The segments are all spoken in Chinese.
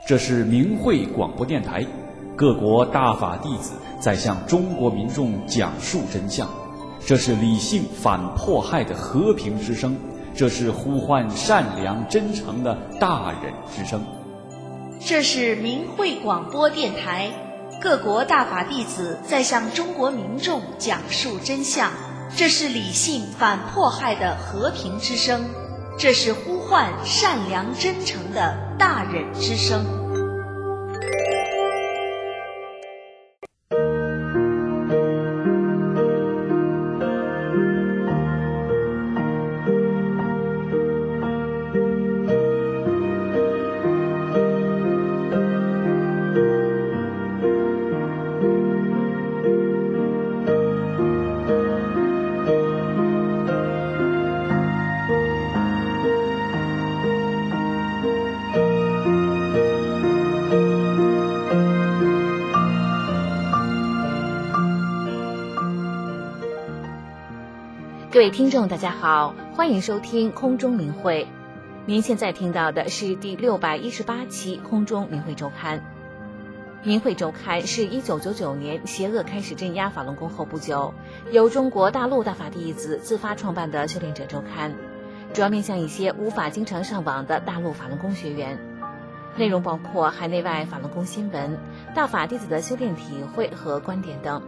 这是明慧广播电台，各国大法弟子在向中国民众讲述真相。这是理性反迫害的和平之声，这是呼唤善良真诚的大忍之声。 这是明慧广播电台，各国大法弟子在向中国民众讲述真相。这是理性反迫害的和平之声，这是呼唤善良真诚的大忍之声。 各位听众大家好，欢迎收听空中明慧。您现在听到的是第618期空中明慧周刊。明慧周刊是1999年邪恶开始镇压法轮功后不久，由中国大陆大法弟子自发创办的修炼者周刊，主要面向一些无法经常上网的大陆法轮功学员。内容包括海内外法轮功新闻、大法弟子的修炼体会和观点等。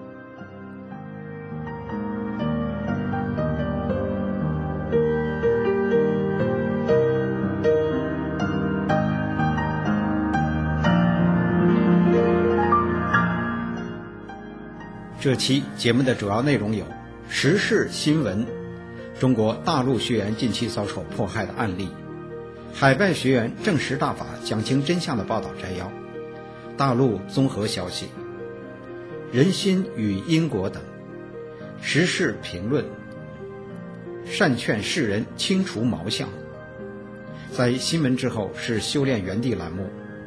这期节目的主要内容有时事新闻、中国大陆学员近期遭受迫害的案例、海外学员证实大法讲清真相的报道摘要、大陆综合消息、人心与因果等、时事评论、善劝世人清除毛相。在新闻之后是修炼原地栏目。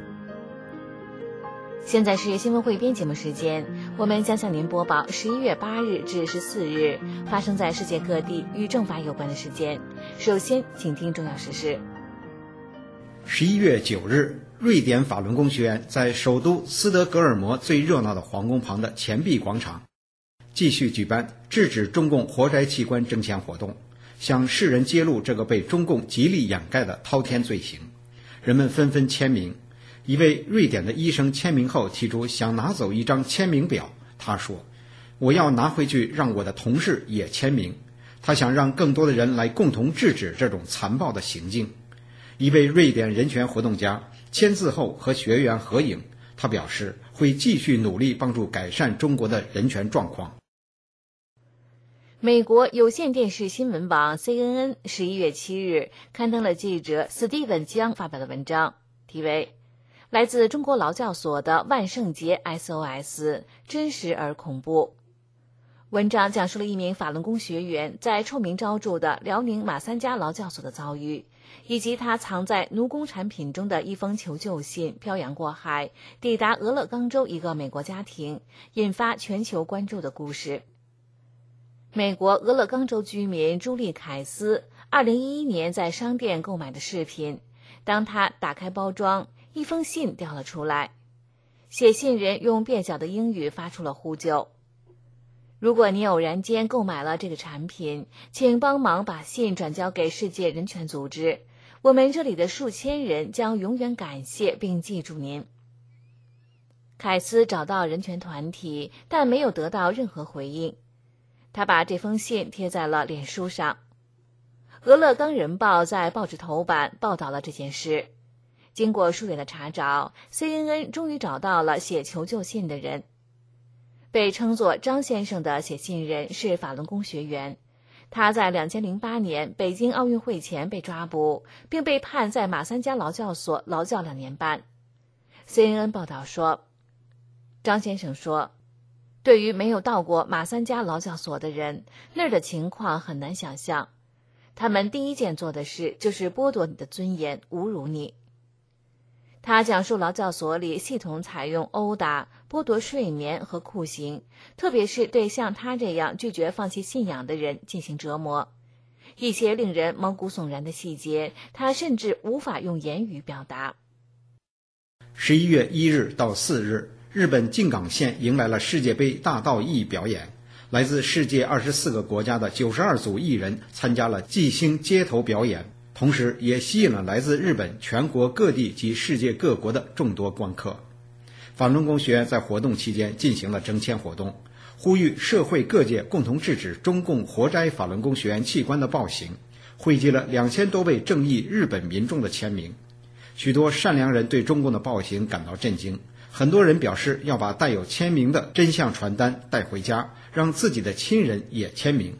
现在是新闻汇编节目时间，我们将向您播报11月8日至14日发生在世界各地与政法有关的事件。首先，请听重要时事。 11月9日，瑞典法轮功学员在首都斯德哥尔摩最热闹的皇宫旁的钱币广场继续举办制止中共活摘器官征签活动，向世人揭露这个被中共极力掩盖的滔天罪行。人们纷纷签名。一位瑞典的医生签名后提出想拿走一张签名表，他说：“我要拿回去让我的同事也签名。”他想让更多的人来共同制止这种残暴的行径。一位瑞典人权活动家签字后和学员合影，他表示会继续努力帮助改善中国的人权状况。 美国有线电视新闻网 CNN 11月7日刊登了记者斯蒂文·江发表的文章，题为来自中国劳教所的万圣节 SOS 真实而恐怖。文章讲述了一名法轮功学员在臭名昭著的辽宁马三家劳教所的遭遇，以及他藏在奴工产品中的一封求救信漂洋过海抵达俄勒冈州一个美国家庭，引发全球关注的故事。美国俄勒冈州居民朱莉·凯斯2011年在商店购买的饰品，当他打开包装，一封信掉了出来，写信人用蹩脚的英语发出了呼救：如果你偶然间购买了这个产品，请帮忙把信转交给世界人权组织，我们这里的数千人将永远感谢并记住您。凯斯找到人权团体，但没有得到任何回应。他把这封信贴在了脸书上。俄勒冈人报在报纸头版报道了这件事。经过数月的查找， CNN 终于找到了写求救信的人。被称作张先生的写信人是法轮功学员，他在2008年北京奥运会前被抓捕，并被判在马三家劳教所劳教2年半。CNN 报道说，张先生说，对于没有到过马三家劳教所的人，那儿的情况很难想象。他们第一件做的事就是剥夺你的尊严，侮辱你。他讲述劳教所里系统采用殴打、剥夺睡眠和酷刑，特别是对像他这样拒绝放弃信仰的人进行折磨。一些令人毛骨悚然的细节，他甚至无法用言语表达。 11月1日到4日，日本静冈县迎来了世界杯大道艺表演，来自世界24个国家的92组艺人参加了即兴街头表演，同时也吸引了来自日本全国各地及世界各国的众多观客。法轮功学员在活动期间进行了征签活动，呼吁社会各界共同制止中共活摘法轮功学员器官的暴行，汇集了2000多位正义日本民众的签名。许多善良人对中共的暴行感到震惊，很多人表示要把带有签名的真相传单带回家，让自己的亲人也签名。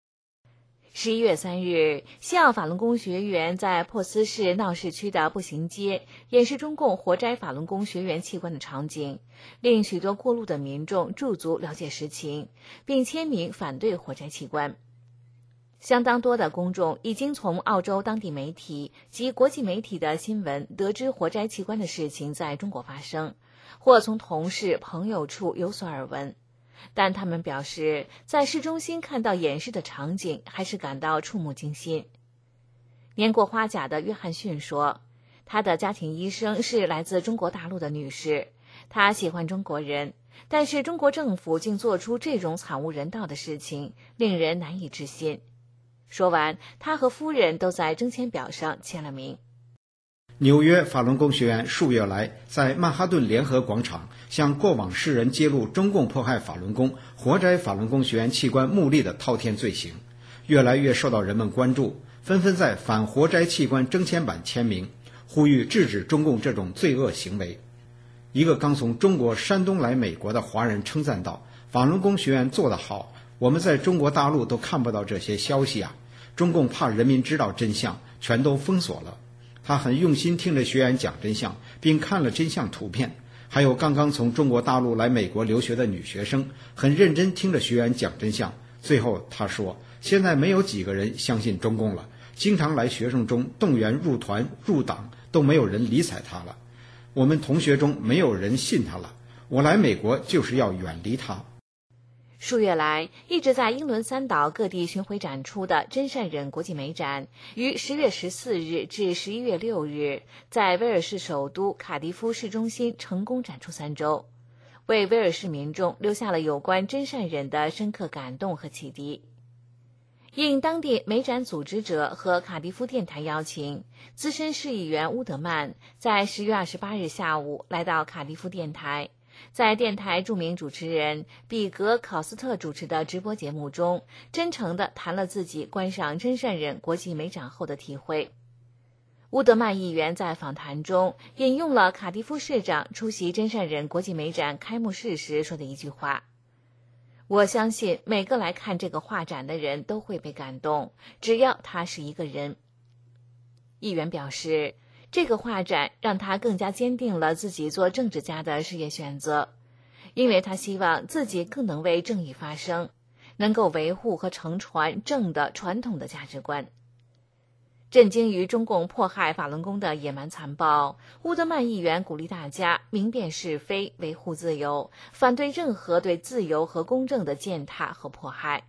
11月3日，西澳法轮功学员在珀斯市闹市区的步行街演示中共活摘法轮功学员器官的场景，令许多过路的民众驻足了解实情，并签名反对活摘器官。相当多的公众已经从澳洲当地媒体及国际媒体的新闻得知活摘器官的事情在中国发生，或从同事朋友处有所耳闻。但他们表示，在市中心看到演示的场景，还是感到触目惊心。年过花甲的约翰逊说，他的家庭医生是来自中国大陆的女士，她喜欢中国人，但是中国政府竟做出这种惨无人道的事情，令人难以置信。说完，他和夫人都在征签表上签了名。 纽约法轮功学员数月来在曼哈顿联合广场向过往世人揭露中共迫害法轮功、活摘法轮功学员器官牟利的滔天罪行，越来越受到人们关注，纷纷在反活摘器官征签板签名，呼吁制止中共这种罪恶行为。一个刚从中国山东来美国的华人称赞道，法轮功学员做得好，我们在中国大陆都看不到这些消息啊，中共怕人民知道真相，全都封锁了。他很用心听着学员讲真相，并看了真相图片。还有刚刚从中国大陆来美国留学的女学生，很认真听着学员讲真相。最后他说，现在没有几个人相信中共了，经常来学生中动员入团入党，都没有人理睬他了。我们同学中没有人信他了，我来美国就是要远离他。 数月来，一直在英伦三岛各地巡回展出的真善忍国际美展，于10月14日至11月6日，在威尔士首都卡迪夫市中心成功展出3周，为威尔士民众留下了有关真善忍的深刻感动和启迪。应当地美展组织者和卡迪夫电台邀请，资深市议员乌德曼在10月28日下午来到卡迪夫电台，在电台著名主持人比格·考斯特主持的直播节目中，真诚地谈了自己观赏真善忍国际美展后的体会。乌德曼议员在访谈中引用了卡迪夫市长出席真善忍国际美展开幕式时说的一句话：我相信每个来看这个画展的人都会被感动，只要他是一个人。议员表示，这个画展让他更加坚定了自己做政治家的事业选择，因为他希望自己更能为正义发声，能够维护和承传正的传统的价值观。震惊于中共迫害法轮功的野蛮残暴，乌德曼议员鼓励大家明辨是非，维护自由，反对任何对自由和公正的践踏和迫害。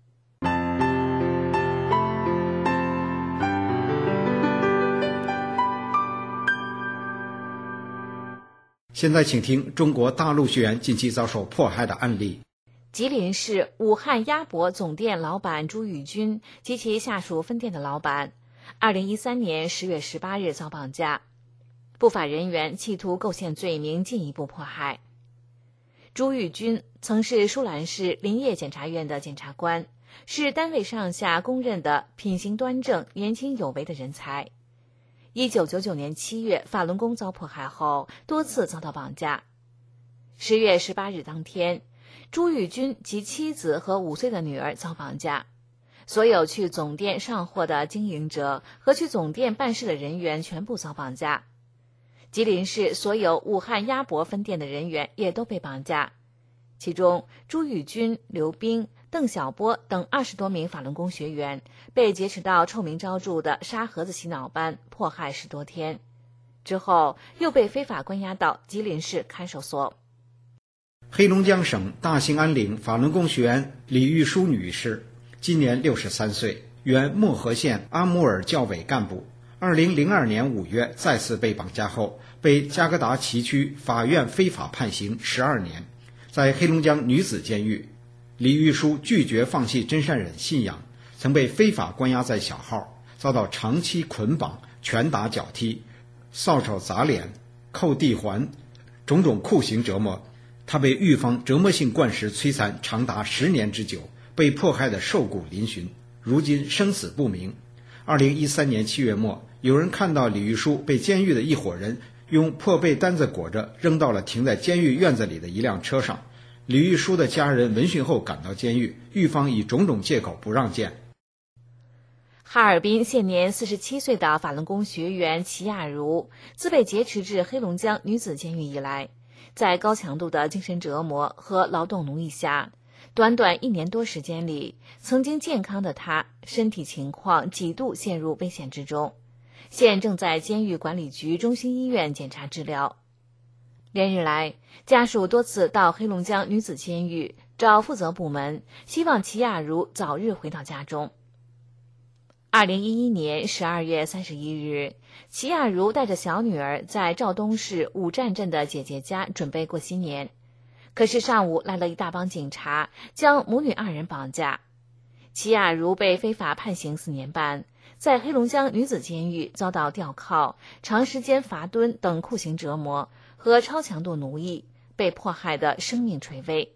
现在请听中国大陆学员近期遭受迫害的案例。 吉林市武汉鸭脖总店老板朱玉军及其下属分店的老板2013年10月18日遭绑架，不法人员企图构陷罪名进一步迫害。朱玉军曾是舒兰市林业检察院的检察官，是单位上下公认的品行端正、年轻有为的人才。1999年7月法轮功遭迫害后，多次遭到绑架。10月18日当天，朱玉军及妻子和5岁的女儿遭绑架。所有去总店上货的经营者和去总店办事的人员全部遭绑架。吉林市所有武汉鸭脖分店的人员也都被绑架，其中朱玉军、刘冰、邓小波等20多名法轮功学员被劫持到臭名昭著的沙盒子洗脑班迫害10多天，之后又被非法关押到吉林市看守所。 黑龙江省大兴安岭法轮功学员李玉书女士，今年63岁，原漠河县阿穆尔教委干部。 2002年5月再次被绑架后，被加格达奇区法院非法判刑12年。在黑龙江女子监狱，李玉书拒绝放弃真善忍信仰，曾被非法关押在小号，遭到长期捆绑、拳打脚踢、扫帚砸脸、扣地环，种种酷刑折磨。他被狱方折磨性灌食摧残长达10年之久，被迫害的瘦骨嶙峋，如今生死不明。2013年7月末，有人看到李玉书被监狱的一伙人用破被单子裹着扔到了停在监狱院子里的一辆车上。李玉书的家人闻讯后赶到监狱，狱方以种种借口不让见。 哈尔滨现年47岁的法轮功学员齐亚茹，自被劫持至黑龙江女子监狱以来，在高强度的精神折磨和劳动奴役下，短短1年多时间里，曾经健康的她身体情况几度陷入危险之中，现正在监狱管理局中心医院检查治疗。连日来，家属多次到黑龙江女子监狱找负责部门，希望齐亚茹早日回到家中。2011年12月31日，齐亚茹带着小女儿在肇东市五站镇的姐姐家准备过新年，可是上午来了一大帮警察，将母女2人绑架。齐亚茹被非法判刑4年半，在黑龙江女子监狱遭到吊铐、长时间罚蹲等酷刑折磨和超强度奴役，被迫害的生命垂危。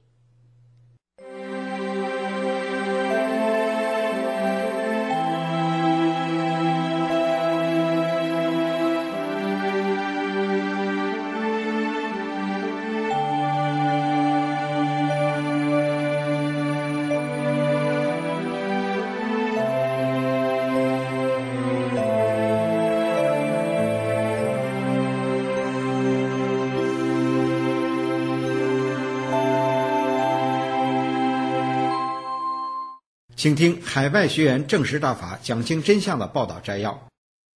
请听海外学员证实大法讲清真相的报道摘要。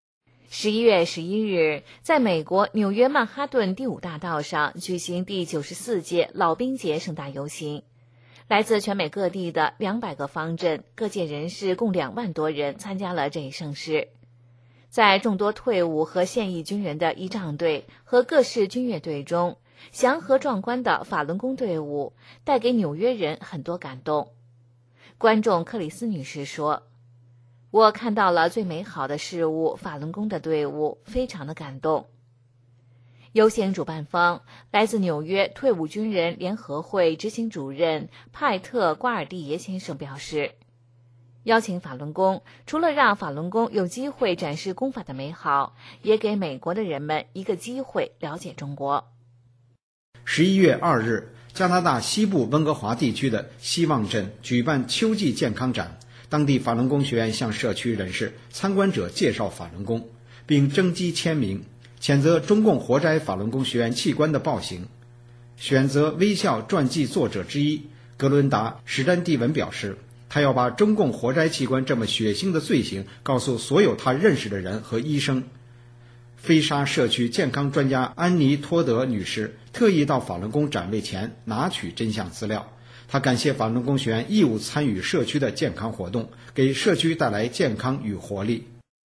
11月11日，在美国纽约曼哈顿第5大道上举行第94届老兵节盛大游行，来自全美各地的200个方阵，各界人士共2万多人参加了这一盛事。在众多退伍和现役军人的仪仗队和各式军乐队中，祥和壮观的法轮功队伍带给纽约人很多感动。观众克里斯女士说，我看到了最美好的事物，法轮功的队伍非常的感动。游行主办方来自纽约退伍军人联合会执行主任派特·瓜尔蒂耶先生表示，邀请法轮功除了让法轮功有机会展示功法的美好，也给美国的人们一个机会了解中国。 11月2日，加拿大西部温哥华地区的希望镇举办秋季健康展，当地法轮功学院向社区人士、参观者介绍法轮功，并征集签名，谴责中共活摘法轮功学员器官的暴行。选择微笑传记作者之一格伦达·史丹蒂文表示，他要把中共活摘器官这么血腥的罪行告诉所有他认识的人和医生。飞沙社区健康专家安妮·托德女士特意到法轮功展位前拿取真相资料。她感谢法轮功学员义务参与社区的健康活动，给社区带来健康与活力。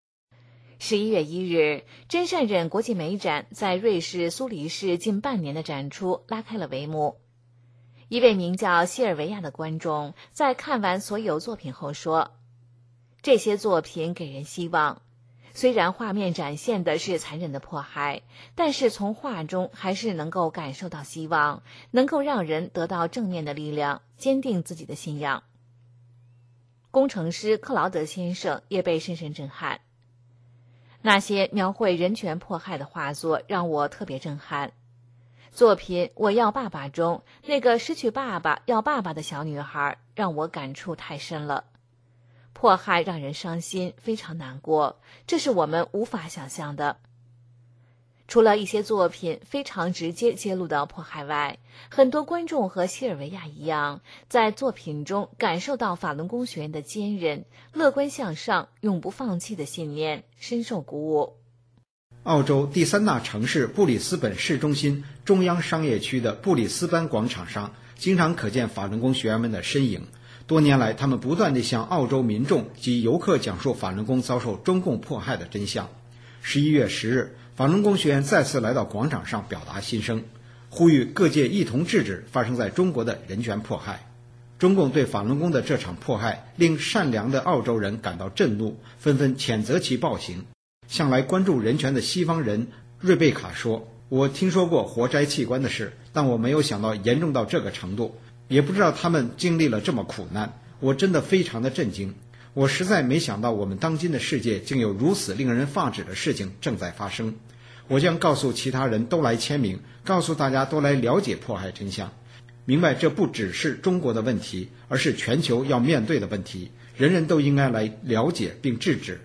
11月1日，真善忍国际美展在瑞士苏黎世近半年的展出拉开了帷幕。一位名叫西尔维亚的观众在看完所有作品后说，这些作品给人希望，虽然画面展现的是残忍的迫害，但是从画中还是能够感受到希望，能够让人得到正面的力量，坚定自己的信仰。工程师克劳德先生也被深深震撼。那些描绘人权迫害的画作让我特别震撼。作品《我要爸爸》中那个失去爸爸要爸爸的小女孩让我感触太深了。迫害让人伤心，非常难过，这是我们无法想象的。除了一些作品非常直接揭露的迫害外，很多观众和西尔维亚一样，在作品中感受到法轮功学员的坚韧、乐观向上、永不放弃的信念，深受鼓舞。 澳洲第3大城市布里斯本市中心中央商业区的布里斯班广场上，经常可见法轮功学员们的身影。多年来，他们不断地向澳洲民众及游客讲述法轮功遭受中共迫害的真相。 11月10日，法轮功学员再次来到广场上表达心声，呼吁各界一同制止发生在中国的人权迫害。中共对法轮功的这场迫害令善良的澳洲人感到震怒，纷纷谴责其暴行。向来关注人权的西方人瑞贝卡说，我听说过活摘器官的事，但我没有想到严重到这个程度，也不知道他们经历了这么苦难，我真的非常的震惊。我实在没想到我们当今的世界竟有如此令人发指的事情正在发生。我将告诉其他人都来签名，告诉大家都来了解迫害真相，明白这不只是中国的问题，而是全球要面对的问题，人人都应该来了解并制止。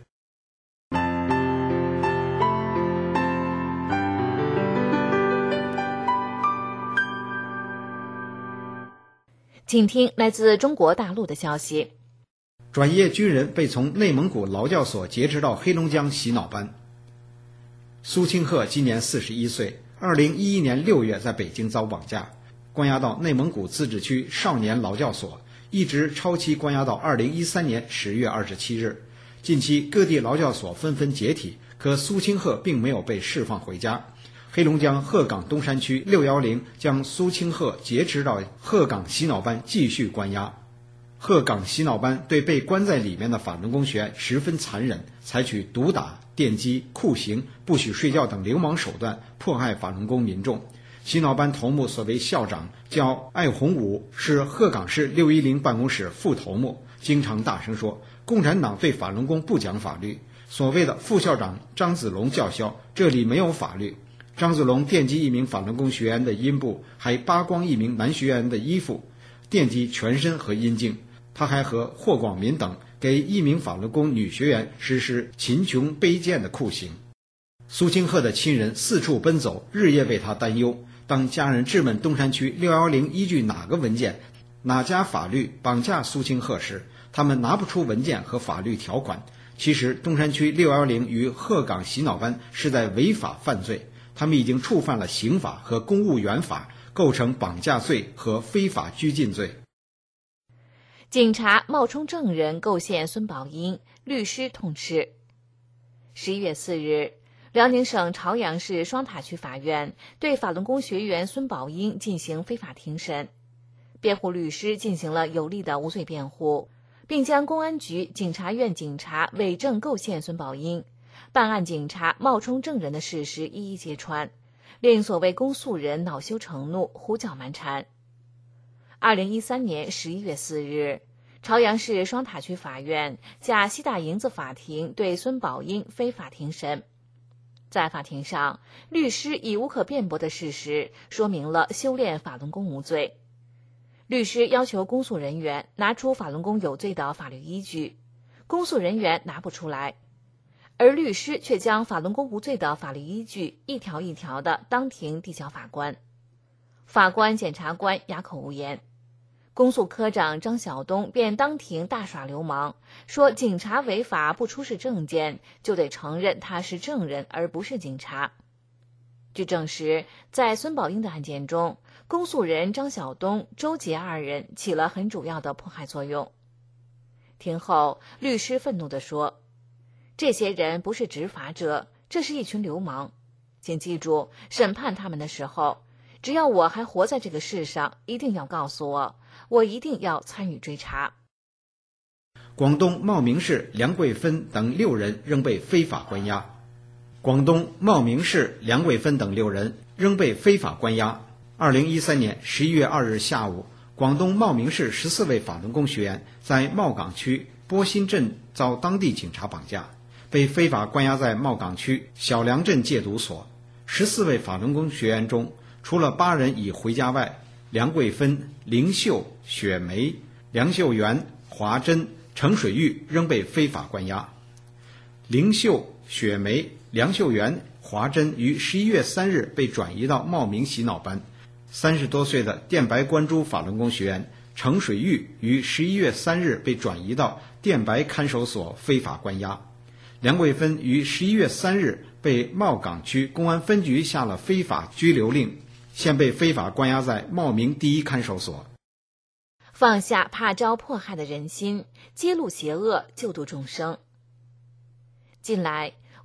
请听来自中国大陆的消息。 转业军人被从内蒙古劳教所劫持到黑龙江洗脑班。苏清鹤今年41岁，2011年6月在北京遭绑架，关押到内蒙古自治区少年劳教所，一直超期关押到2013年10月27日。近期各地劳教所纷纷解体，可苏清鹤并没有被释放回家。黑龙江鹤岗东山区610将苏清鹤劫持到鹤岗洗脑班继续关押。鹤岗洗脑班对被关在里面的法轮功学员十分残忍，采取毒打、电击、酷刑、不许睡觉等流氓手段迫害法轮功民众。洗脑班头目所谓校长叫艾洪武，是鹤岗市610办公室副头目，经常大声说共产党对法轮功不讲法律。所谓的副校长张子龙叫嚣这里没有法律。张子龙电击一名法轮功学员的阴部，还扒光一名男学员的衣服，电击全身和阴茎。他还和霍广民等给一名法轮功女学员实施秦琼卑贱的酷刑。苏清鹤的亲人四处奔走，日夜为他担忧。当家人质问东山区610依据哪个文件、哪家法律绑架苏清鹤时，他们拿不出文件和法律条款。其实东山区610与鹤岗洗脑班是在违法犯罪，他们已经触犯了刑法和公务员法，构成绑架罪和非法拘禁罪。 警察冒充证人构陷孙宝英，律师痛斥。11月4日，辽宁省朝阳市双塔区法院对法轮功学员孙宝英进行非法庭审，辩护律师进行了有力的无罪辩护，并将公安局检察院警察伪证构陷孙宝英、办案警察冒充证人的事实一一揭穿，令所谓公诉人恼羞成怒，胡搅蛮缠。2013年11月4日，朝阳市双塔区法院假西大营子法庭对孙宝英非法庭审。在法庭上，律师以无可辩驳的事实说明了修炼法轮功无罪。律师要求公诉人员拿出法轮功有罪的法律依据，公诉人员拿不出来，而律师却将法轮功无罪的法律依据一条一条的当庭递交法官。法官、检察官哑口无言。公诉科长张晓东便当庭大耍流氓，说警察违法不出示证件，就得承认他是证人而不是警察。据证实，在孙宝英的案件中，公诉人张晓东、周杰二人起了很主要的迫害作用。庭后，律师愤怒地说，这些人不是执法者，这是一群流氓。请记住，审判他们的时候，只要我还活在这个世上，一定要告诉我，我一定要参与追查。 广东茂名市梁桂芬等6人仍被非法关押。广东茂名市梁桂芬等6人仍被非法关押。2013年11月2日下午，广东茂名市14位法轮功学员在茂岗区波新镇遭当地警察绑架，被非法关押在茂岗区小梁镇戒毒所。14位法轮功学员中，除了8人已回家外，梁桂芬、凌秀、雪梅、梁秀元、华珍、程水玉仍被非法关押。凌秀、雪梅、梁秀元、华珍于11月3日被转移到茂名洗脑班。30多岁的电白关珠法轮功学员程水玉于11月3日被转移到电白看守所非法关押。梁桂芬于11月3日被茂岗区公安分局下了非法拘留令，现被非法关押在茂名第一看守所。 放下怕招迫害的人心，揭露邪恶，救度众生。近来，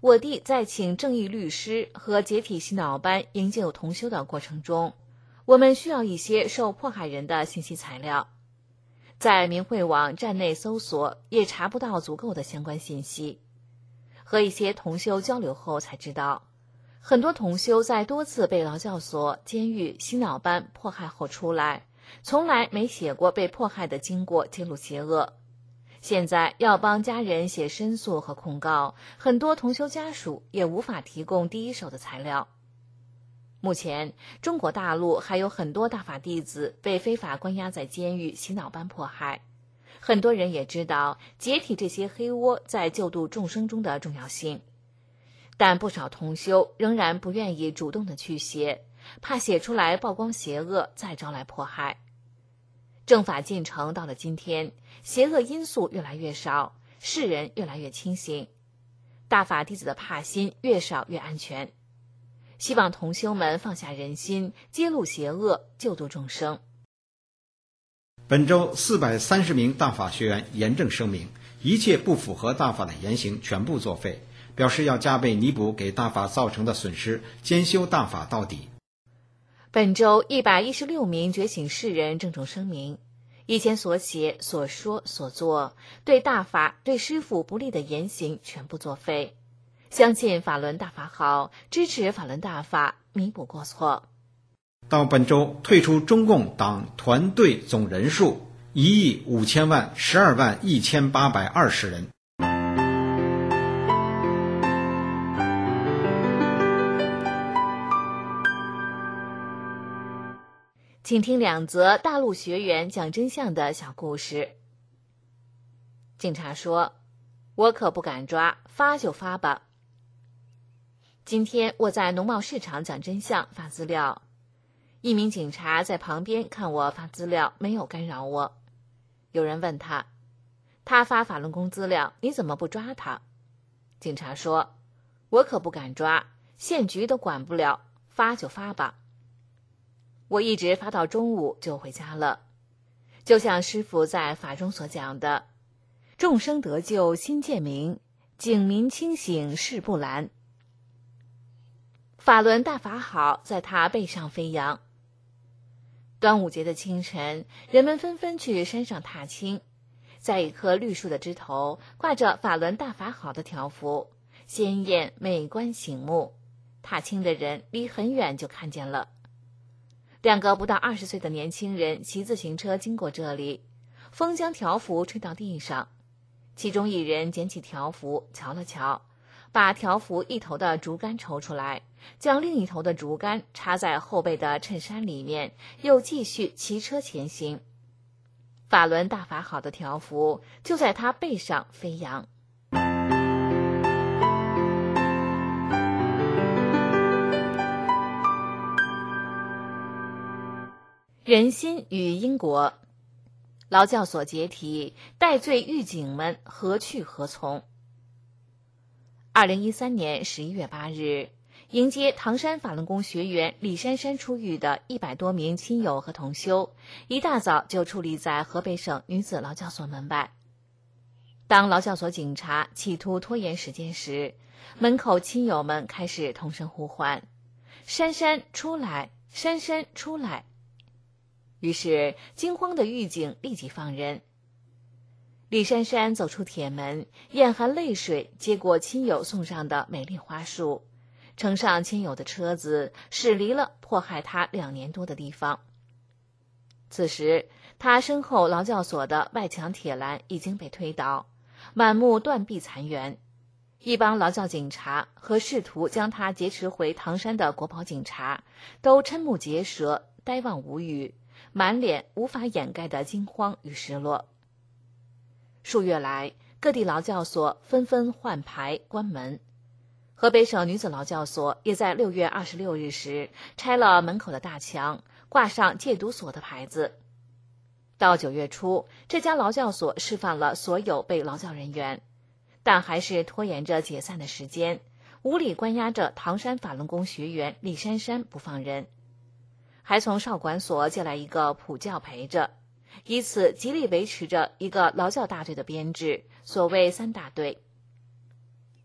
我弟在请正义律师和解体洗脑班营救同修的过程中，我们需要一些受迫害人的信息材料。在明慧网站内搜索也查不到足够的相关信息。和一些同修交流后才知道，很多同修在多次被劳教所、监狱、洗脑班迫害后出来，从来没写过被迫害的经过揭露邪恶。现在要帮家人写申诉和控告，很多同修家属也无法提供第一手的材料。目前，中国大陆还有很多大法弟子被非法关押在监狱、洗脑班迫害。很多人也知道解体这些黑窝在救度众生中的重要性，但不少同修仍然不愿意主动的去写，怕写出来曝光邪恶，再招来迫害。正法进程到了今天，邪恶因素越来越少，世人越来越清醒，大法弟子的怕心越少越安全。希望同修们放下人心，揭露邪恶，救度众生。 本周430名大法学员严正声明，一切不符合大法的言行全部作废，表示要加倍弥补给大法造成的损失，兼修大法到底。 本周116名觉醒世人郑重声明，以前所写、所说、所做对大法、对师父不利的言行全部作废，相信法轮大法好，支持法轮大法，弥补过错。 到本周退出中共党团队总人数1亿5000万12万1820人。 请听2则大陆学员讲真相的小故事。警察说：“我可不敢抓，发就发吧。”今天我在农贸市场讲真相发资料，一名警察在旁边看我发资料，没有干扰我。有人问他发法轮功资料，你怎么不抓他？警察说：“我可不敢抓，县局都管不了，发就发吧。”我一直发到中午就回家了。就像师父在法中所讲的，众生得救心渐明，警民清醒事不拦。法轮大法好，在他背上飞扬。端午节的清晨，人们纷纷去山上踏青，在一棵绿树的枝头挂着法轮大法好的条幅，鲜艳美观醒目，踏青的人离很远就看见了。2个不到20岁的年轻人骑自行车经过这里，风将条幅吹到地上，其中一人捡起条幅瞧了瞧，把条幅一头的竹竿抽出来，将另一头的竹竿插在后背的衬衫里面，又继续骑车前行。法轮大法好的条幅就在他背上飞扬。人心与因果，劳教所解体，戴罪狱警们何去何从？2013年11月8日，迎接唐山法轮功学员李珊珊出狱的100多名亲友和同修，一大早就矗立在河北省女子劳教所门外。当劳教所警察企图拖延时间时，门口亲友们开始同声呼唤：“珊珊出来，珊珊出来！”于是惊慌的狱警立即放人。李珊珊走出铁门，眼含泪水接过亲友送上的美丽花束，乘上亲友的车子，驶离了迫害他2年多的地方。此时他身后劳教所的外墙铁栏已经被推倒，满目断壁残垣。一帮劳教警察和试图将他劫持回唐山的国保警察都瞠目结舌，呆望无语，满脸无法掩盖的惊慌与失落。数月来，各地劳教所纷纷换牌关门。河北省女子劳教所也在6月26日时拆了门口的大墙，挂上戒毒所的牌子。到9月初，这家劳教所释放了所有被劳教人员，但还是拖延着解散的时间，无理关押着唐山法轮功学员李珊珊不放人，还从少管所借来一个普教陪着，以此极力维持着一个劳教大队的编制，所谓3大队。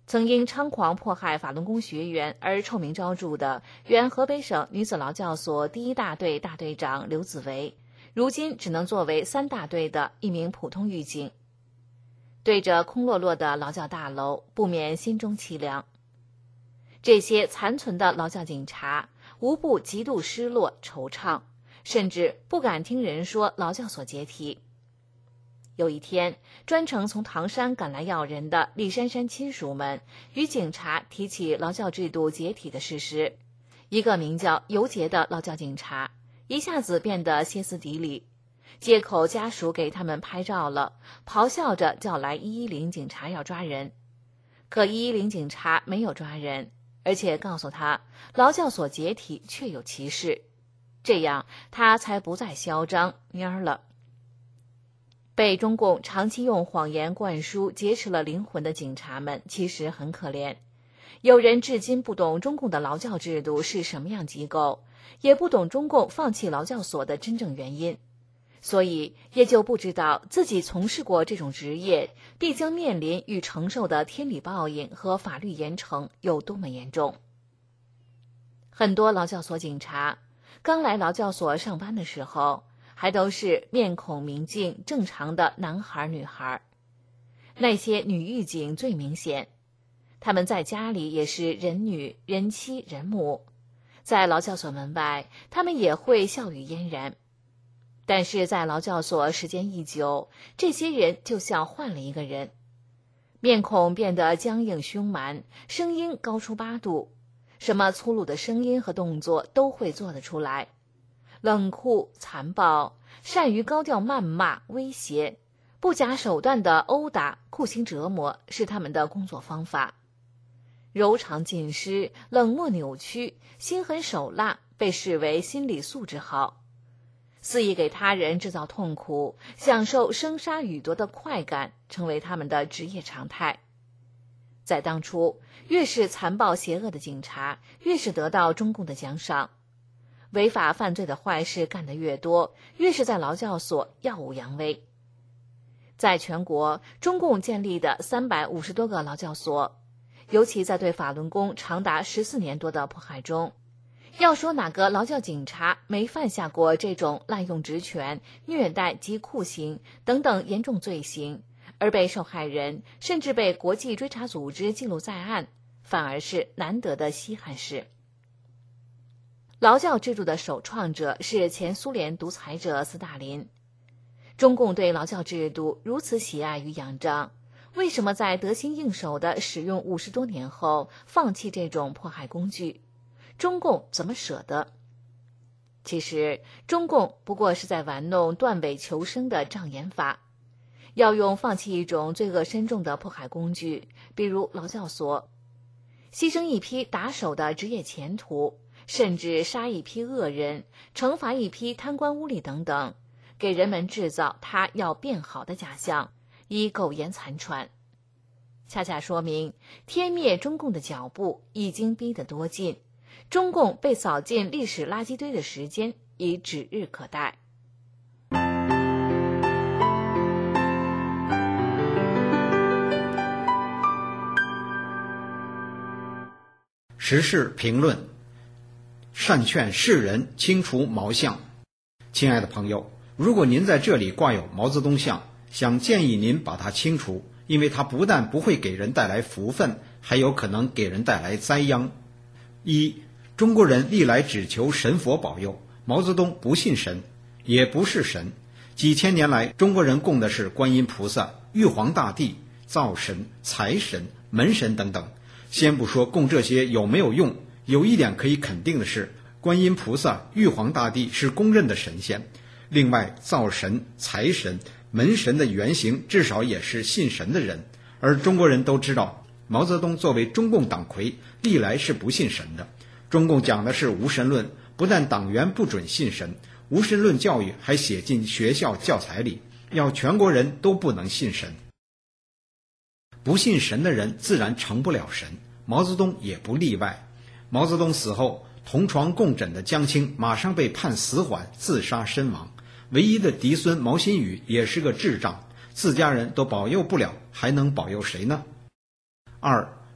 曾因猖狂迫害法轮功学员而臭名昭著的原河北省女子劳教所第一大队大队长刘子维，如今只能作为3大队的一名普通狱警。对着空落落的劳教大楼，不免心中凄凉。这些残存的劳教警察无不极度失落惆怅，甚至不敢听人说劳教所解体。有一天，专程从唐山赶来要人的李珊珊亲属们与警察提起劳教制度解体的事实，一个名叫尤杰的劳教警察一下子变得歇斯底里，借口家属给他们拍照了，咆哮着叫来110警察要抓人。可110警察没有抓人，而且告诉他劳教所解体确有其事，这样他才不再嚣张蔫了。被中共长期用谎言灌输劫持了灵魂的警察们其实很可怜，有人至今不懂中共的劳教制度是什么样机构，也不懂中共放弃劳教所的真正原因，所以也就不知道自己从事过这种职业必将面临与承受的天理报应和法律严惩有多么严重。很多劳教所警察刚来劳教所上班的时候，还都是面孔明净正常的男孩女孩。那些女狱警最明显，他们在家里也是人女人妻人母，在劳教所门外他们也会笑语嫣然。但是在劳教所时间一久，这些人就像换了一个人，面孔变得僵硬凶蛮，声音高出8度，什么粗鲁的声音和动作都会做得出来，冷酷残暴，善于高调谩骂威胁，不假手段的殴打酷刑折磨是他们的工作方法。柔肠尽失，冷漠扭曲，心狠手辣被视为心理素质好，肆意给他人制造痛苦，享受生杀予夺的快感成为他们的职业常态。在当初，越是残暴邪恶的警察，越是得到中共的奖赏，违法犯罪的坏事干得越多，越是在劳教所耀武扬威。在全国，中共建立的350多个劳教所，尤其在对法轮功长达14年多的迫害中，要说哪个劳教警察没犯下过这种滥用职权、虐待及酷刑等等严重罪行，而被受害人甚至被国际追查组织记录在案，反而是难得的稀罕事。劳教制度的首创者是前苏联独裁者斯大林。中共对劳教制度如此喜爱与仰仗，为什么在得心应手的使用50多年后放弃这种迫害工具？中共怎么舍得？其实中共不过是在玩弄断尾求生的障眼法，要用放弃一种罪恶深重的迫害工具，比如劳教所，牺牲一批打手的职业前途，甚至杀一批恶人，惩罚一批贪官污吏等等，给人们制造他要变好的假象，以苟延残喘。恰恰说明天灭中共的脚步已经逼得多近，中共被扫进历史垃圾堆的时间已指日可待。 时事评论，善劝世人清除毛像。亲爱的朋友，如果您在这里挂有毛泽东像，想建议您把它清除，因为它不但不会给人带来福分，还有可能给人带来灾殃。一，中国人历来只求神佛保佑，毛泽东不信神，也不是神。几千年来，中国人供的是观音菩萨、玉皇大帝、灶神、财神、门神等等。先不说供这些有没有用，有一点可以肯定的是，观音菩萨、玉皇大帝是公认的神仙。另外，灶神、财神、门神的原型至少也是信神的人。而中国人都知道，毛泽东作为中共党魁，历来是不信神的。中共讲的是无神论，不但党员不准信神，无神论教育还写进学校教材里，要全国人都不能信神。不信神的人自然成不了神，毛泽东也不例外。毛泽东死后，同床共枕的江青马上被判死缓，自杀身亡。唯一的嫡孙毛新宇也是个智障，自家人都保佑不了，还能保佑谁呢？二，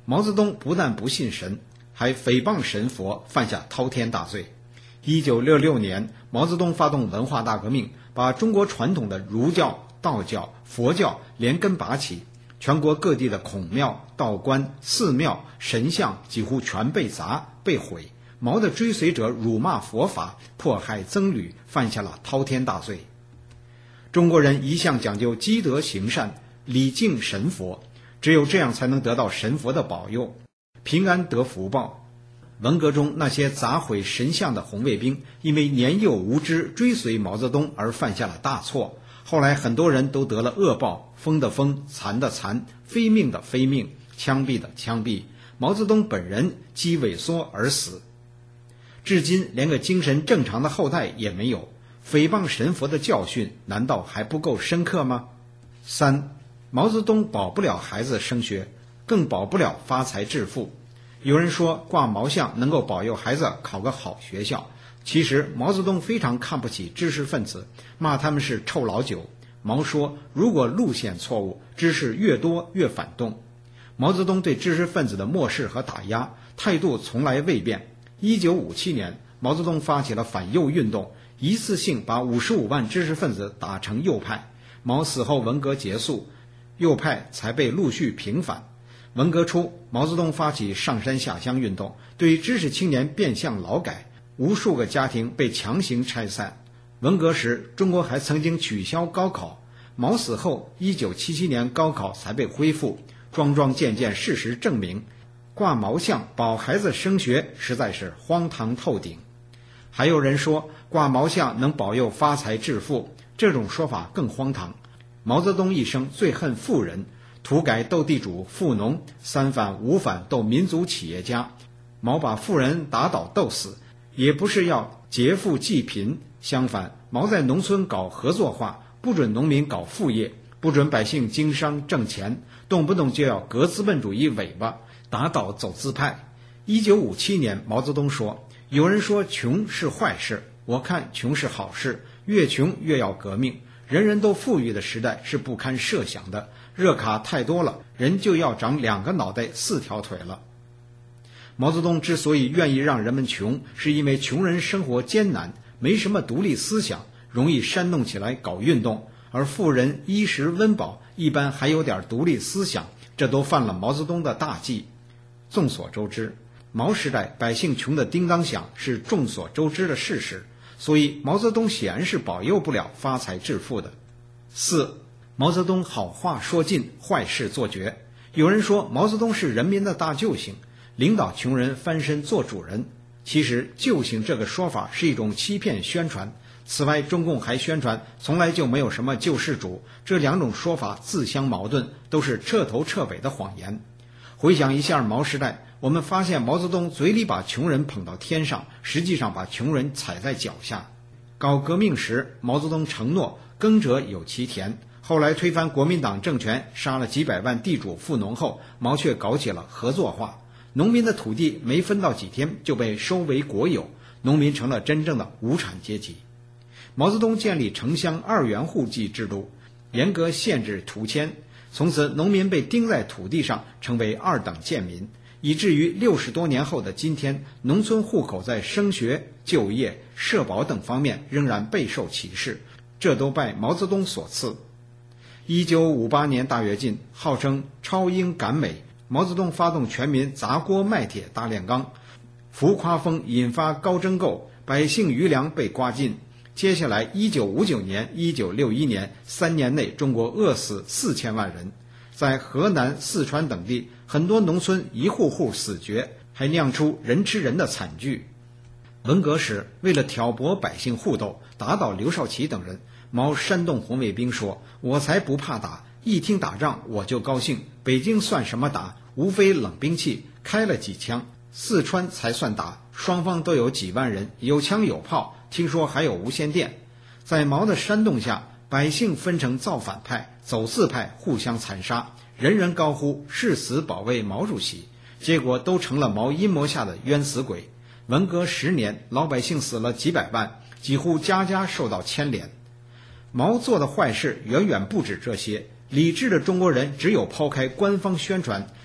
毛泽东不但不信神，还诽谤神佛，犯下滔天大罪。1966年，毛泽东发动文化大革命，把中国传统的儒教、道教、佛教连根拔起，全国各地的孔庙、道观、寺庙、神像几乎全被砸被毁。毛的追随者辱骂佛法，迫害僧侣，犯下了滔天大罪。中国人一向讲究积德行善，礼敬神佛，只有这样才能得到神佛的保佑，平安得福报。文革中那些砸毁神像的红卫兵，因为年幼无知追随毛泽东而犯下了大错，后来很多人都得了恶报，疯的疯，残的残，非命的非命，枪毙的枪毙，毛泽东本人肌萎缩而死。至今连个精神正常的后代也没有，诽谤神佛的教训难道还不够深刻吗？3. 毛泽东保不了孩子升学，更保不了发财致富。有人说挂毛像能够保佑孩子考个好学校，其实毛泽东非常看不起知识分子，骂他们是臭老九。毛说，如果路线错误，知识越多越反动。毛泽东对知识分子的漠视和打压态度从来未变。1957年，毛泽东发起了反右运动，一次性把55万知识分子打成右派。毛死后，文革结束，右派才被陆续平反。文革初，毛泽东发起上山下乡运动，对知识青年变相劳改，无数个家庭被强行拆散。文革时，中国还曾经取消高考，毛死后，1977年高考才被恢复。桩桩件件事实证明，挂毛像保孩子升学实在是荒唐透顶。还有人说挂毛像能保佑发财致富，这种说法更荒唐。毛泽东一生最恨富人，土改斗地主富农，三反五反斗民族企业家。毛把富人打倒斗死，也不是要劫富济贫，相反，毛在农村搞合作化，不准农民搞副业，不准百姓经商挣钱，动不动就要革资本主义尾巴，打倒走资派。1957年，毛泽东说，有人说穷是坏事，我看穷是好事，越穷越要革命。人人都富裕的时代是不堪设想的，热卡太多了，人就要长2个脑袋4条腿了。毛泽东之所以愿意让人们穷，是因为穷人生活艰难，没什么独立思想，容易煽动起来搞运动，而富人衣食温饱，一般还有点独立思想，这都犯了毛泽东的大忌。众所周知，毛时代百姓穷得叮当响是众所周知的事实，所以毛泽东显然是保佑不了发财致富的。4. 毛泽东好话说尽，坏事做绝。有人说毛泽东是人民的大救星，领导穷人翻身做主人。其实救星这个说法是一种欺骗宣传。此外，中共还宣传从来就没有什么救世主，这2种说法自相矛盾，都是彻头彻尾的谎言。回想一下毛时代，我们发现毛泽东嘴里把穷人捧到天上，实际上把穷人踩在脚下。搞革命时，毛泽东承诺耕者有其田，后来推翻国民党政权，杀了几百万地主富农后，毛却搞起了合作化，农民的土地没分到几天就被收为国有，农民成了真正的无产阶级。毛泽东建立城乡2元户籍制度，严格限制土迁，从此农民被钉在土地上，成为2等贱民，以至于60多年后的今天，农村户口在升学、就业、社保等方面仍然备受歧视，这都拜毛泽东所赐。1958年大跃进，号称超英赶美，毛泽东发动全民砸锅卖铁大炼钢，浮夸风引发高征购，百姓余粮被刮尽。接下来1959年、1961年3年内，中国饿死4000万人，在河南、四川等地，很多农村一户户死绝，还酿出人吃人的惨剧。文革时，为了挑拨百姓互斗，打倒刘少奇等人，毛煽动红卫兵说，我才不怕打，一听打仗我就高兴，北京算什么打，无非冷兵器，开了几枪，四川才算打，双方都有几万人，有枪有炮，听说还有无线电。在毛的煽动下，百姓分成造反派、走四派，互相残杀，人人高呼誓死保卫毛主席，结果都成了毛阴谋下的冤死鬼。文革10年，老百姓死了几百万，几乎家家受到牵连。毛做的坏事远远不止这些，理智的中国人只有抛开官方宣传，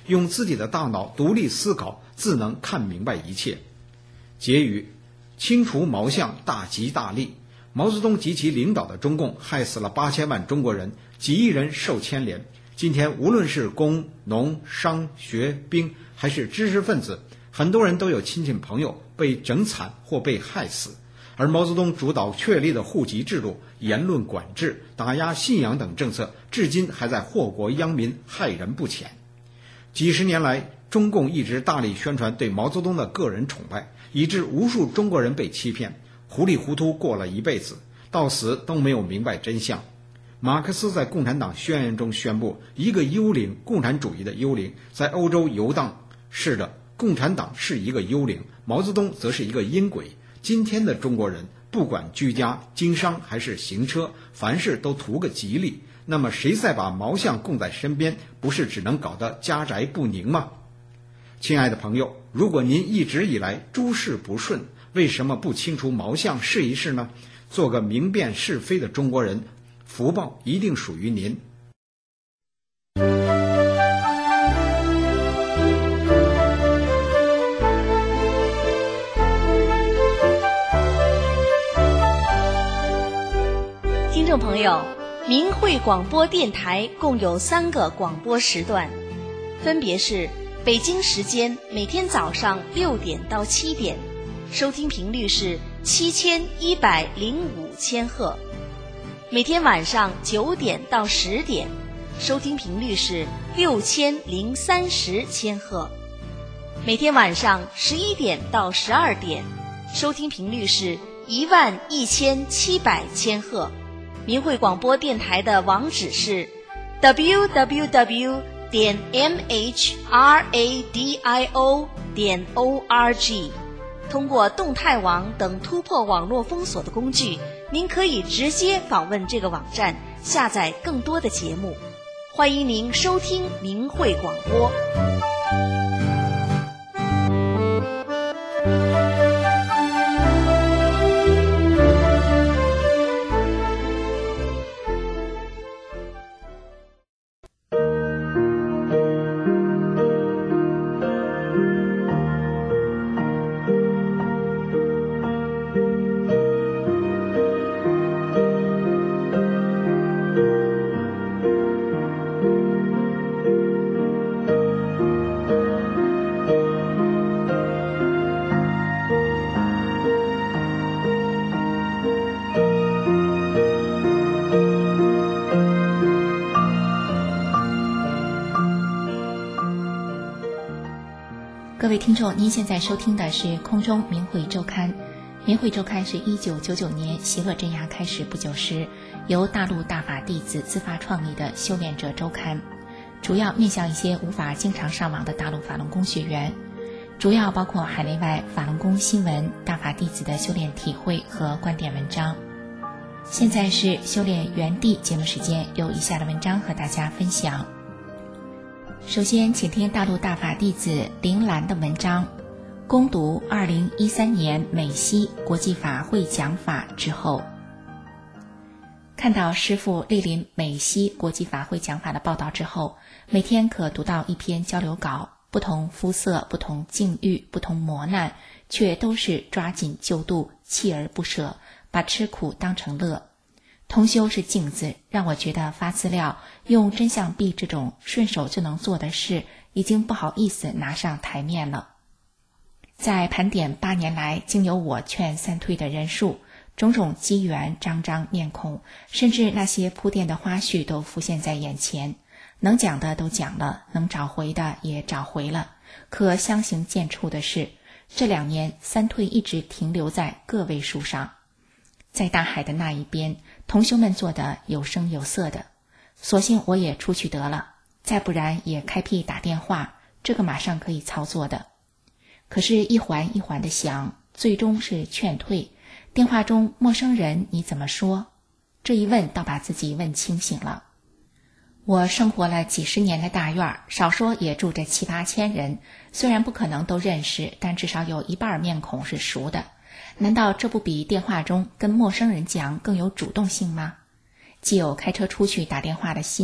用自己的大脑独立思考，自能看明白一切。结语：清除毛相大吉大利。毛泽东及其领导的中共害死了8000万中国人，几亿人受牵连。今天无论是工农商学兵还是知识分子，很多人都有亲戚朋友被整惨或被害死。而毛泽东主导确立的户籍制度、言论管制、打压信仰等政策，至今还在祸国殃民，害人不浅。几十年来，中共一直大力宣传对毛泽东的个人崇拜，以致无数中国人被欺骗，糊里糊涂过了一辈子，到死都没有明白真相。马克思在共产党宣言中宣布，一个幽灵，共产主义的幽灵，在欧洲游荡。是的，共产党是一个幽灵，毛泽东则是一个阴鬼。今天的中国人，不管居家、经商还是行车，凡事都图个吉利。那么谁再把毛相供在身边，不是只能搞得家宅不宁吗？亲爱的朋友，如果您一直以来诸事不顺，为什么不清除毛相试一试呢？做个明辨是非的中国人，福报一定属于您。 听众朋友，明慧广播电台共有3个广播时段，分别是北京时间每天早上6点到7点，收听频率是7105千赫；每天晚上9点到10点，收听频率是6030千赫；每天晚上11点到12点，收听频率是11700千赫。明慧广播电台的网址是 www.mhradio.org。通过动态网等突破网络封锁的工具，您可以直接访问这个网站，下载更多的节目。欢迎您收听明慧广播。 各位听众，您现在收听的是空中明慧周刊。明慧周刊是1999年习乐镇压开始不久时，由大陆大法弟子自发创立的修炼者周刊，主要面向一些无法经常上网的大陆法轮功学员，主要包括海内外法轮功新闻、大法弟子的修炼体会和观点文章。现在是修炼原地节目时间，有以下的文章和大家分享。首先请听大陆大法弟子林兰的文章，攻读2013年美西国际法会讲法之后。看到师父莅临美西国际法会讲法的报道之后，每天可读到一篇交流稿，不同肤色、不同境遇、不同磨难，却都是抓紧救度，锲而不舍，把吃苦当成乐。同修是镜子，让我觉得发资料用真相币这种顺手就能做的事，已经不好意思拿上台面了。在盘点8年来经由我劝三退的人数，种种机缘、张张面孔，甚至那些铺垫的花絮都浮现在眼前。能讲的都讲了，能找回的也找回了。可相形见绌的是，这2年三退一直停留在个位数上。在大海的那一边，同修们做得有声有色的，索性我也出去得了，再不然也开辟打电话，这个马上可以操作的。可是一环一环的想，最终是劝退。电话中陌生人你怎么说？这一问倒把自己问清醒了。我生活了几十年的大院，少说也住着7、8千人，虽然不可能都认识，但至少有一半面孔是熟的。难道这不比电话中跟陌生人讲更有主动性吗？既有开车出去打电话的心，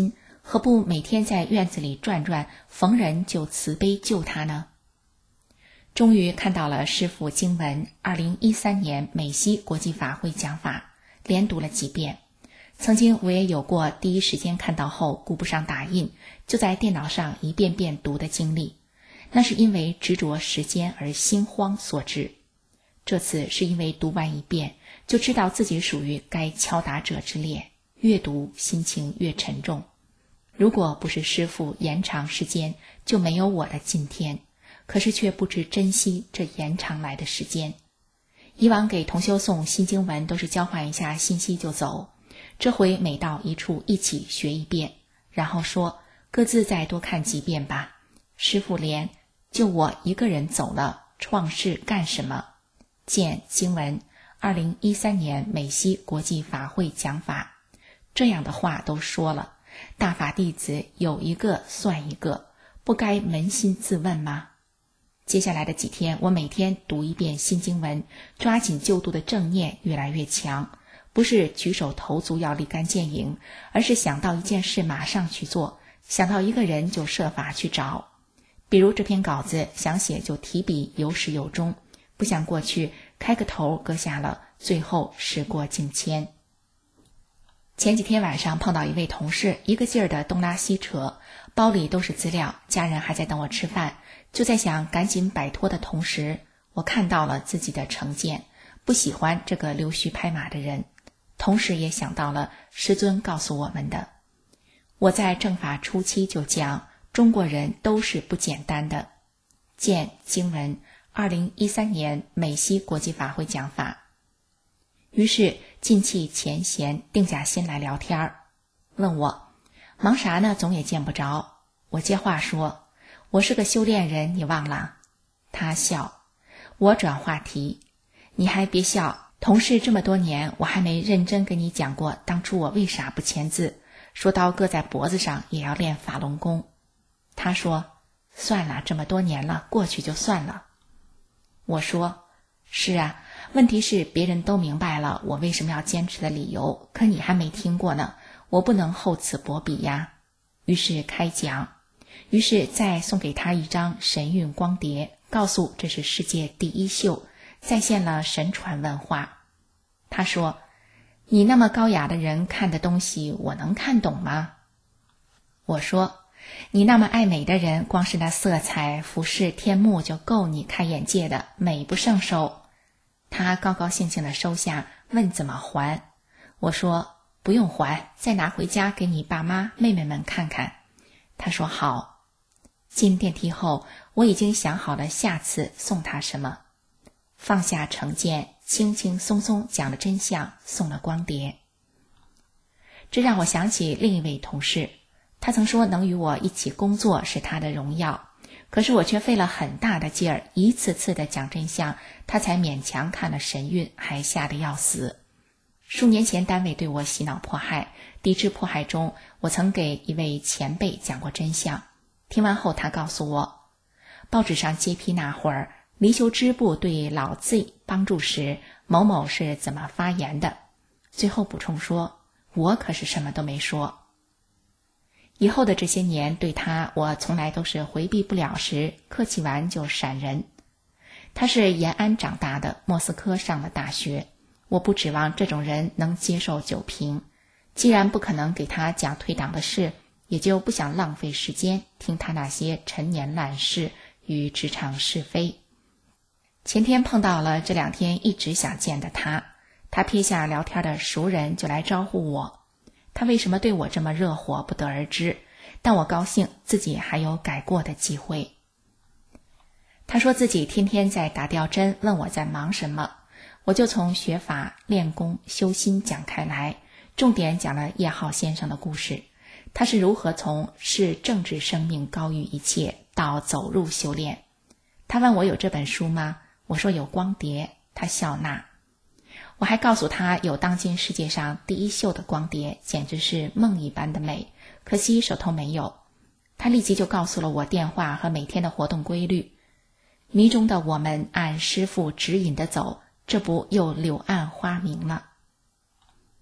何不每天在院子里转转，逢人就慈悲救他呢？终于看到了师父经文2013年美西国际法会讲法，连读了几遍。曾经我也有过第一时间看到后顾不上打印，就在电脑上一遍遍读的经历，那是因为执着时间而心慌所致。这次是因为读完一遍就知道自己属于该敲打者之列，越读心情越沉重。如果不是师父延长时间，就没有我的今天，可是却不知珍惜这延长来的时间。以往给同修送新经文都是交换一下信息就走，这回每到一处一起学一遍，然后说各自再多看几遍吧。师父连就我一个人走了，创世干什么？见经文2013年美西国际法会讲法，这样的话都说了，大法弟子有一个算一个，不该扪心自问吗？接下来的几天，我每天读一遍新经文，抓紧救度的正念越来越强，不是举手投足要立竿见影，而是想到一件事马上去做，想到一个人就设法去找。比如这篇稿子想写就提笔有始有终，不想过去开个头搁下了，最后时过境迁。前几天晚上碰到一位同事，一个劲儿的东拉西扯，包里都是资料，家人还在等我吃饭，就在想赶紧摆脱的同时，我看到了自己的成见，不喜欢这个溜须拍马的人，同时也想到了师尊告诉我们的。我在正法初期就讲，中国人都是不简单的。见经文2013年美西国际法会讲法。于是尽弃前嫌，定下心来聊天儿。问我忙啥呢，总也见不着。我接话说，我是个修炼人，你忘了？他笑。我转话题，你还别笑，同事这么多年，我还没认真跟你讲过当初我为啥不签字，说刀搁在脖子上也要练法轮功。他说算了，这么多年了，过去就算了。我说是啊，问题是别人都明白了我为什么要坚持的理由，可你还没听过呢，我不能厚此薄彼呀。于是开讲，于是再送给他一张神韵光碟，告诉这是世界第一秀，再现了神传文化。他说，你那么高雅的人看的东西，我能看懂吗？我说，你那么爱美的人，光是那色彩服饰天幕就够你开眼界的，美不胜收。他高高兴兴地收下，问怎么还。我说不用还，再拿回家给你爸妈妹妹们看看。他说好。进电梯后，我已经想好了下次送他什么。放下成见，轻轻松松讲了真相，送了光碟。这让我想起另一位同事，他曾说能与我一起工作是他的荣耀，可是我却费了很大的劲儿，一次次的讲真相，他才勉强看了神韵，还吓得要死。数年前单位对我洗脑迫害，抵制迫害中，我曾给一位前辈讲过真相。听完后他告诉我，报纸上揭批那会儿离修支部对老 Z 帮助时，某某是怎么发言的，最后补充说，我可是什么都没说。以后的这些年对他，我从来都是回避不了时，客气完就闪人。他是延安长大的，莫斯科上了大学，我不指望这种人能接受酒瓶，既然不可能给他讲退党的事，也就不想浪费时间听他那些陈年烂事与职场是非。前天碰到了这2天一直想见的他撇下聊天的熟人就来招呼我。他为什么对我这么热火不得而知，但我高兴自己还有改过的机会。他说自己天天在打吊针，问我在忙什么，我就从学法、练功、修心讲开来，重点讲了叶浩先生的故事，他是如何从视政治生命高于一切到走入修炼。他问我有这本书吗？我说有光碟，他笑纳。我还告诉他有当今世界上第一秀的光碟，简直是梦一般的美，可惜手头没有。他立即就告诉了我电话和每天的活动规律。迷中的我们按师父指引的走，这不又柳暗花明了。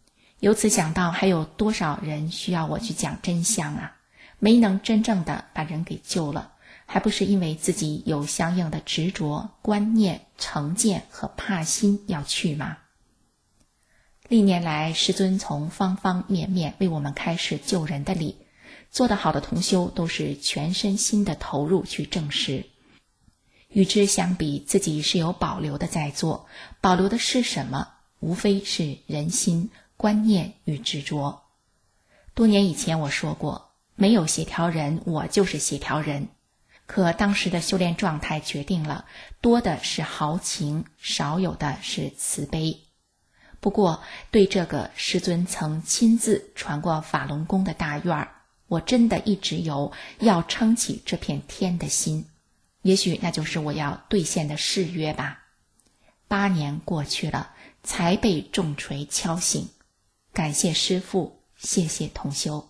由此想到还有多少人需要我去讲真相啊，没能真正的把人给救了，还不是因为自己有相应的执着、观念、成见和怕心要去吗？历年来，师尊从方方面面为我们开示救人的理，做得好的同修都是全身心的投入去证实。与之相比，自己是有保留的在做，保留的是什么？无非是人心、观念与执着。多年以前我说过，没有协调人，我就是协调人。可当时的修炼状态决定了，多的是豪情，少有的是慈悲。不过对这个师尊曾亲自传过法轮功的大愿，我真的一直有要撑起这片天的心。也许那就是我要兑现的誓约吧。8年过去了，才被重锤敲醒。感谢师父，谢谢同修。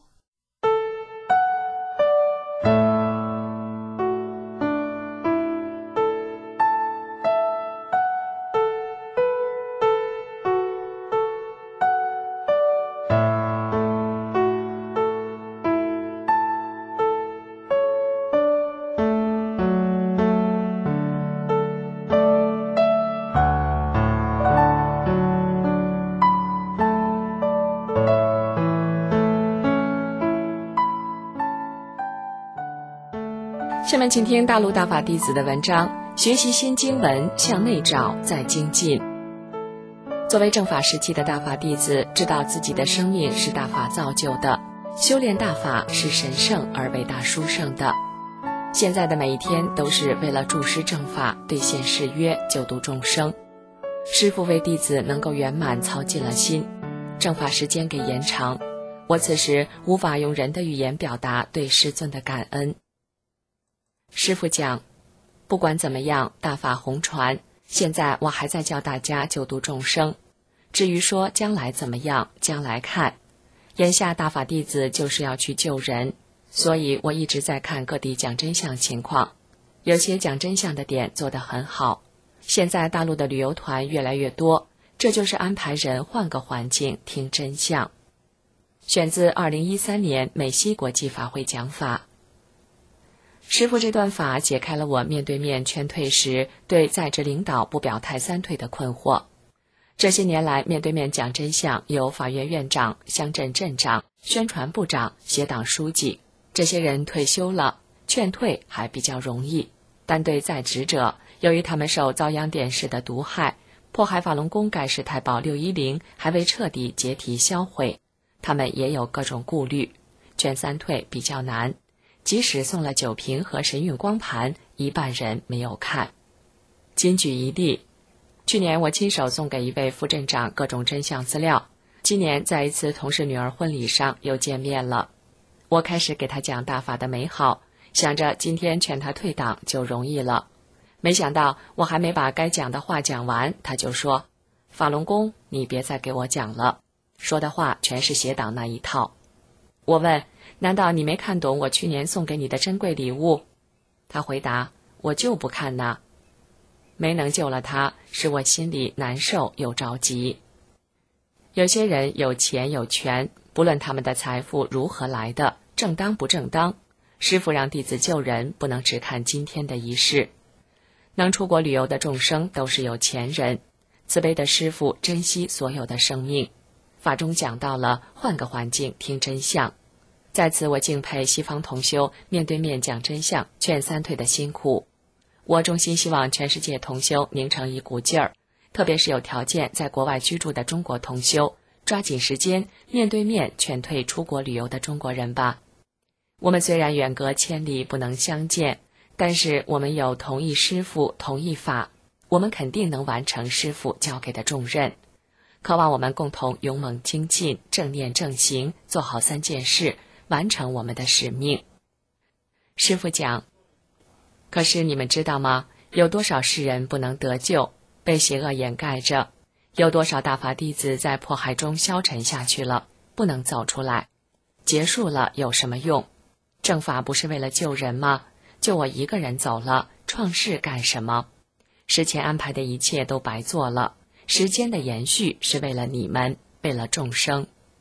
下面请听大陆大法弟子的文章，学习新经文，向内找，再精进。作为正法时期的大法弟子，知道自己的生命是大法造就的，修炼大法是神圣而伟大殊胜的。现在的每一天都是为了助师正法，兑现誓约，救度众生。师父为弟子能够圆满操尽了心，正法时间给延长，我此时无法用人的语言表达对师尊的感恩。师父讲，不管怎么样，大法红传，现在我还在教大家救度众生。至于说将来怎么样，将来看。眼下大法弟子就是要去救人，所以我一直在看各地讲真相情况，有些讲真相的点做得很好。现在大陆的旅游团越来越多，这就是安排人换个环境听真相。选自2013年美西国际法会讲法。师父这段法解开了我面对面劝退时对在职领导不表态3退的困惑。这些年来面对面讲真相，有法院院长、乡镇镇长、宣传部长、协党书记，这些人退休了，劝退还比较容易。但对在职者，由于他们受遭殃电视的毒害，迫害法轮功盖世太保610还未彻底解体销毁，他们也有各种顾虑，劝3退比较难。即使送了酒瓶和神韵光盘，一半人没有看。仅举一例，去年我亲手送给一位副镇长各种真相资料，今年在一次同事女儿婚礼上又见面了。我开始给他讲大法的美好，想着今天劝他退党就容易了。没想到我还没把该讲的话讲完，他就说，法轮功你别再给我讲了，说的话全是邪党那一套。我问，难道你没看懂我去年送给你的珍贵礼物？他回答，我就不看呐。没能救了他，使我心里难受又着急。有些人有钱有权，不论他们的财富如何来的，正当不正当，师父让弟子救人，不能只看今天的仪式。能出国旅游的众生都是有钱人，慈悲的师父珍惜所有的生命。法中讲到了换个环境听真相，在此我敬佩西方同修面对面讲真相劝3退的辛苦。我衷心希望全世界同修拧成一股劲儿，特别是有条件在国外居住的中国同修，抓紧时间面对面劝退出国旅游的中国人吧。我们虽然远隔千里不能相见，但是我们有同一师父同一法，我们肯定能完成师父交给的重任。渴望我们共同勇猛精进，正念正行，做好3件事，完成我们的使命。师父讲，可是你们知道吗？有多少世人不能得救，被邪恶掩盖着？有多少大法弟子在迫害中消沉下去了，不能走出来？结束了有什么用？正法不是为了救人吗？就我一个人走了，创世干什么？事前安排的一切都白做了。时间的延续是为了你们，为了众生。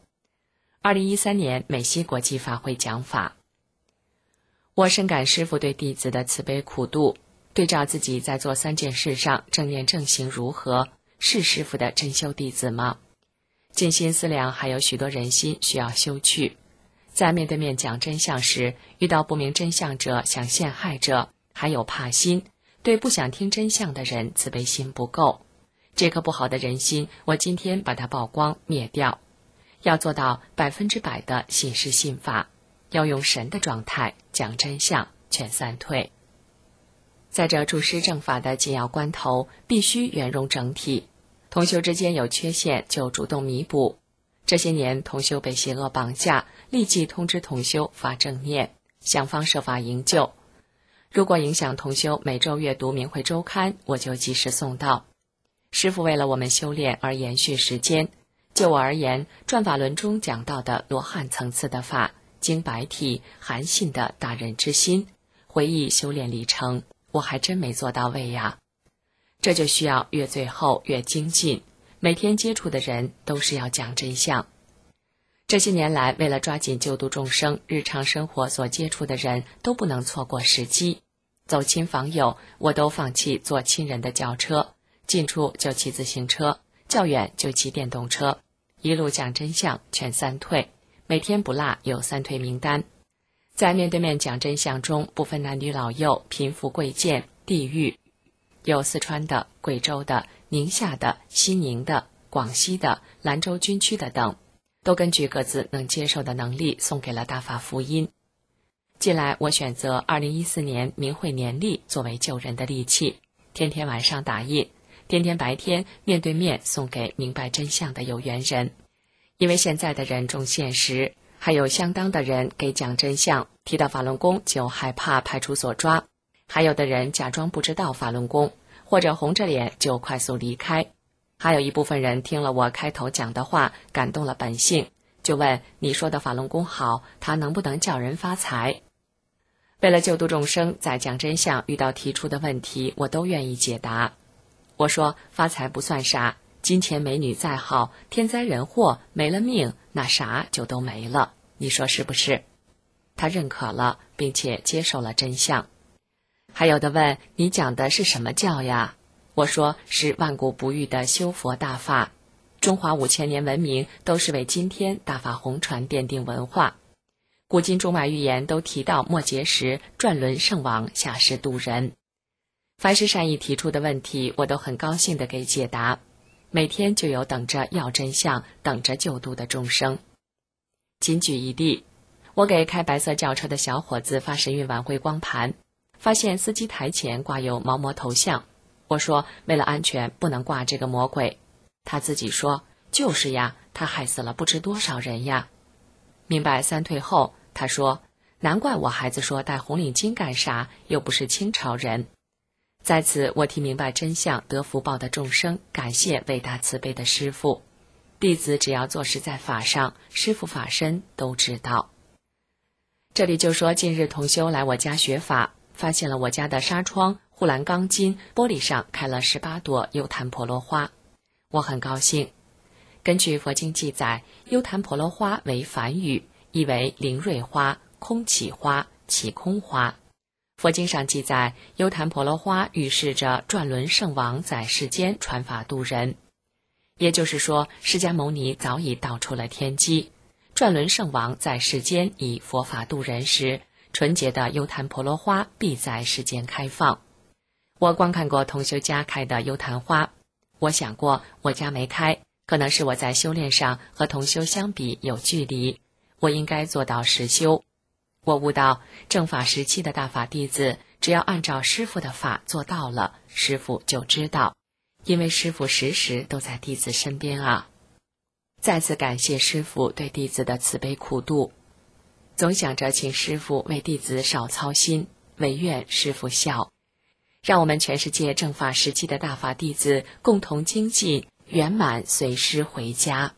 2013年美西国际法会讲法。我深感师父对弟子的慈悲苦度，对照自己在做3件事上正念正行如何，是师父的真修弟子吗？静心思量，还有许多人心需要修去。在面对面讲真相时，遇到不明真相者、想陷害者，还有怕心，对不想听真相的人慈悲心不够。这颗不好的人心，我今天把它曝光灭掉。要做到100%的信师信法，要用神的状态讲真相，劝三退。在这助师正法的紧要关头，必须圆融整体。同修之间有缺陷，就主动弥补。这些年同修被邪恶绑架，立即通知同修发正念，想方设法营救。如果影响同修每周阅读明慧周刊，我就及时送到。师父为了我们修炼而延续时间。就我而言，转法轮中讲到的罗汉层次的法，经白体含信的大人之心，回忆修炼历程，我还真没做到位呀。这就需要越最后越精进，每天接触的人都是要讲真相。这些年来，为了抓紧救度众生，日常生活所接触的人都不能错过时机。走亲访友，我都放弃坐亲人的轿车，近处就骑自行车，较远就骑电动车，一路讲真相，劝三退，每天不落有三退名单。在面对面讲真相中，不分男女老幼、贫富贵贱、地域，有四川的、贵州的、宁夏的、西宁的、广西的、兰州军区的等，都根据各自能接受的能力送给了大法福音。近来我选择2014年明慧年历作为救人的利器，天天晚上打印，天天白天面对面送给明白真相的有缘人。因为现在的人重现实，还有相当的人给讲真相，提到法轮功就害怕派出所抓，还有的人假装不知道法轮功，或者红着脸就快速离开。还有一部分人听了我开头讲的话，感动了本性，就问你说的法轮功好，它能不能叫人发财？为了救度众生，在讲真相遇到提出的问题，我都愿意解答。我说发财不算啥，金钱美女再好，天灾人祸没了命，那啥就都没了，你说是不是？他认可了，并且接受了真相。还有的问你讲的是什么教呀？我说是万古不遇的修佛大法，中华5000年文明都是为今天大法红传奠定文化。古今中外寓言都提到末劫时转轮圣王下世度人。凡是善意提出的问题，我都很高兴地给解答。每天就有等着要真相、等着救度的众生。仅举一例，我给开白色轿车的小伙子发神韵晚会光盘，发现司机台前挂有毛魔头像。我说为了安全不能挂这个魔鬼，他自己说就是呀，他害死了不知多少人呀。明白三退后，他说难怪我孩子说戴红领巾干啥，又不是清朝人。在此我替明白真相得福报的众生感谢伟大慈悲的师父。弟子只要做事在法上，师父法身都知道。这里就说近日同修来我家学法，发现了我家的纱窗、护栏钢筋、玻璃上开了18朵优昙婆罗花，我很高兴。根据佛经记载，优昙婆罗花为梵语，意为灵瑞花、空起花、起空花。佛经上记载，优昙婆罗花预示着转轮圣王在世间传法度人。也就是说，释迦牟尼早已道出了天机，转轮圣王在世间以佛法度人时，纯洁的优昙婆罗花必在世间开放。我观看过同修家开的优昙花，我想过我家没开，可能是我在修炼上和同修相比有距离，我应该做到实修。我悟到正法时期的大法弟子，只要按照师父的法做到了，师父就知道，因为师父时时都在弟子身边啊。再次感谢师父对弟子的慈悲苦度，总想着请师父为弟子少操心，唯愿师父笑。让我们全世界正法时期的大法弟子共同精进，圆满随师回家。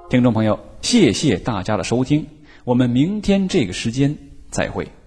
听众朋友，谢谢大家的收听，我们明天这个时间再会。